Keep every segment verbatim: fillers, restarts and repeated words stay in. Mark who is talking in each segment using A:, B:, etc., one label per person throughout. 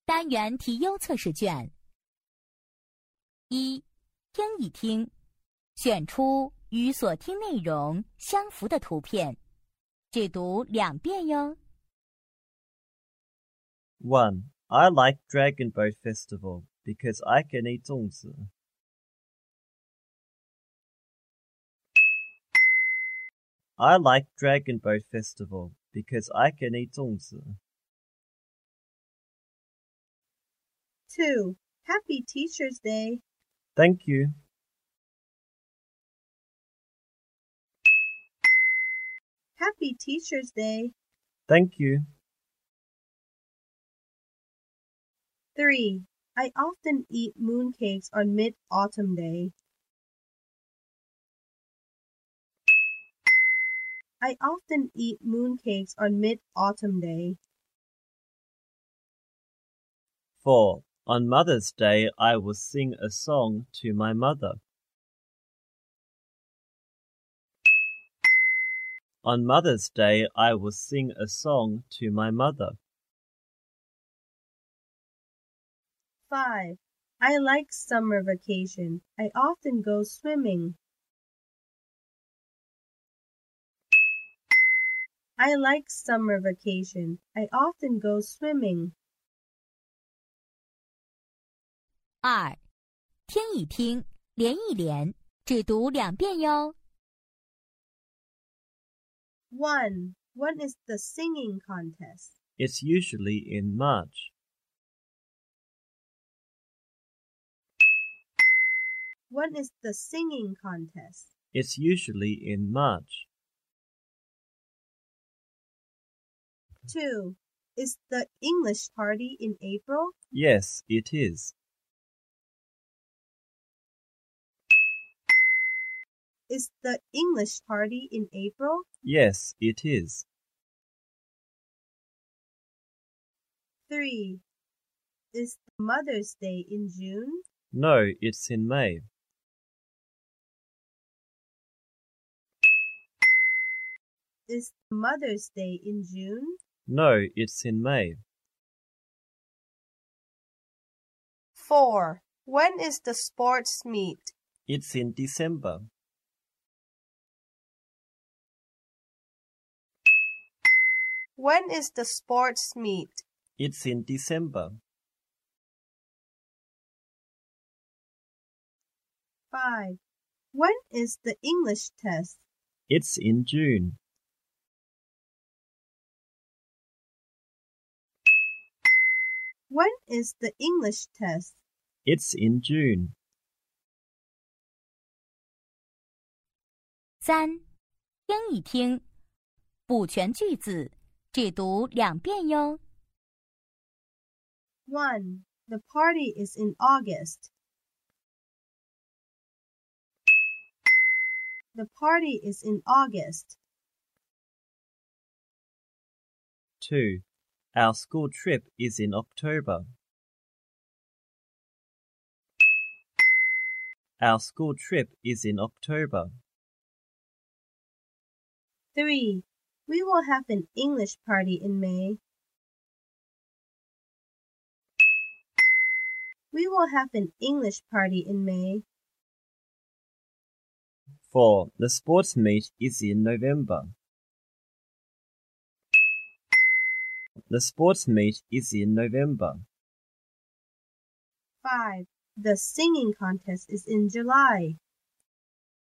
A: 单元题优测试卷。一、听一听，选出与所听内容相符的图片，只读两遍哟。
B: one. I like Dragon Boat Festival because I can eat 粽子. I like Dragon Boat Festival because I can eat 粽子.
C: two. Happy Teacher's Day.
B: Thank you.
C: Happy Teacher's Day.
B: Thank you.
C: three. I often eat mooncakes on Mid-Autumn Day. I often eat mooncakes on Mid-Autumn Day.
B: four. On Mother's Day, I will sing a song to my mother. On Mother's Day, I will sing a song to my mother.
C: five. I like summer vacation. I often go swimming. I like summer vacation. I often go swimming.
A: 二、听一听，连一连，只读两遍哟。
C: one. When is the singing contest?
B: It's usually in March.
C: When is the singing contest?
B: It's usually in March.
C: two. Is the English party in April?
B: Yes, it is.
C: Is the English party in April?
B: Yes, it is.
C: three. Is Mother's Day in June?
B: No, it's in May.
C: Is Mother's Day in June?
B: No, it's in May.
C: four. When is the sports meet?
B: It's in December.
C: When is the sports meet?
B: It's in December.
C: five. When is the English test?
B: It's in June.
C: When is the English test?
B: It's in June.
A: 三、听一听，补全句子，只读两遍哟。
C: one. The party is in August. The party is in August.
B: two. Our school trip is in October. Our school trip is in October.
C: three. We will have an English party in May. We will have an English party in May.
B: four. The sports meet is in November. The sports meet is in November.
C: five. The singing contest is in July.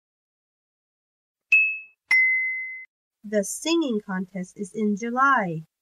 C: The singing contest is in July.